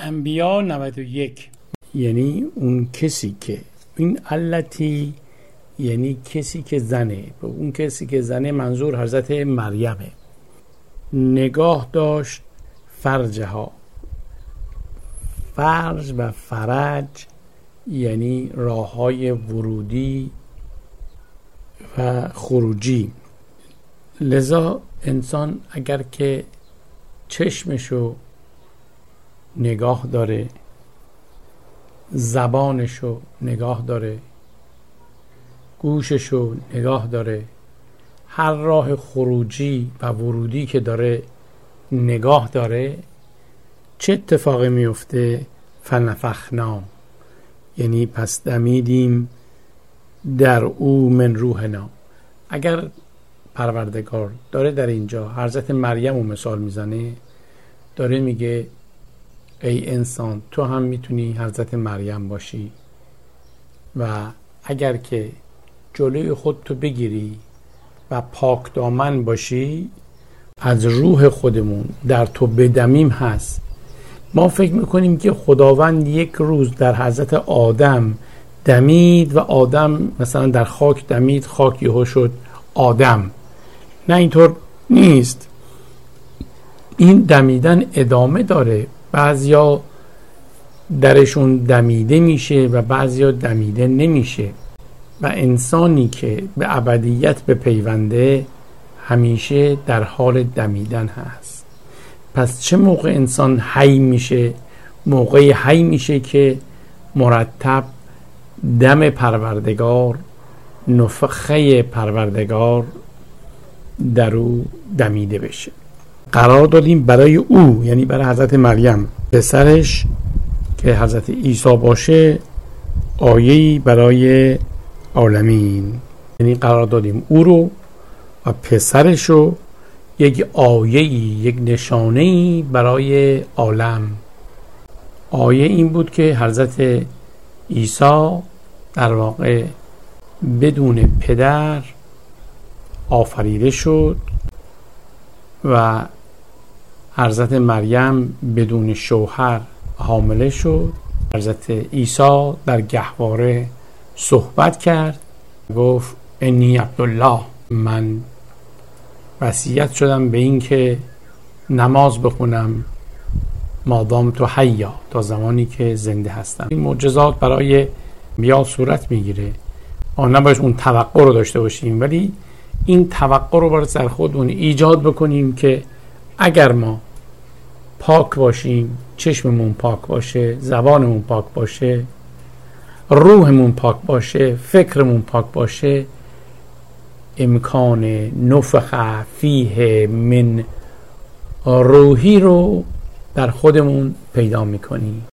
انبیا 91 یعنی اون کسی که این علتی یعنی کسی که زنه، به اون کسی که زنه منظور حضرت مریمه. نگاه داشت فرجها، فرج و فرج یعنی راه‌های ورودی و خروجی. لذا انسان اگر که چشمشو نگاه داره، زبانشو نگاه داره، گوششو نگاه داره، هر راه خروجی و ورودی که داره نگاه داره، چه اتفاقی میفته؟ فنفخنا، یعنی پس دمیدیم در او من روحنا. اگر پروردگار داره در اینجا حضرت مریم رو مثال میزنه، داره میگه ای انسان تو هم میتونی حضرت مریم باشی و اگر که جلوی خودتو بگیری و پاک دامن باشی، از روح خودمون در تو بدمیم هست. ما فکر میکنیم که خداوند یک روز در حضرت آدم دمید و آدم مثلا در خاک دمید، خاک یهو شد آدم. نه، اینطور نیست. این دمیدن ادامه داره. بعضیا درشون دمیده میشه و بعضیا دمیده نمیشه و انسانی که به ابدیت به پیونده همیشه در حال دمیدن هست. پس چه موقع انسان حی میشه؟ موقعی حی میشه که مرتب دم پروردگار، نفخه پروردگار در او دمیده بشه. قرار دادیم برای او، یعنی برای حضرت مریم پسرش که حضرت عیسی باشه، آیه‌ای برای عالمین. یعنی قرار دادیم او رو و پسرش رو یک آیه‌ای، یک نشانه‌ای برای عالم. آیه این بود که حضرت عیسی در واقع بدون پدر آفریده شد و حضرت مریم بدون شوهر حامله شد. حضرت عیسی در گهواره صحبت کرد، گفت انی عبدالله، من وصیت شدم به این که نماز بخونم مادام تو حیا، تا زمانی که زنده هستم. این معجزات برای انبیا صورت میگیره. نباید اون توقع رو داشته باشیم، ولی این توقع رو باید در خودمون ایجاد بکنیم که اگر ما پاک باشیم، چشممون پاک باشه، زبانمون پاک باشه، روحمون پاک باشه، فکرمون پاک باشه، امکان نفخ فیه من روحی رو در خودمون پیدا میکنیم.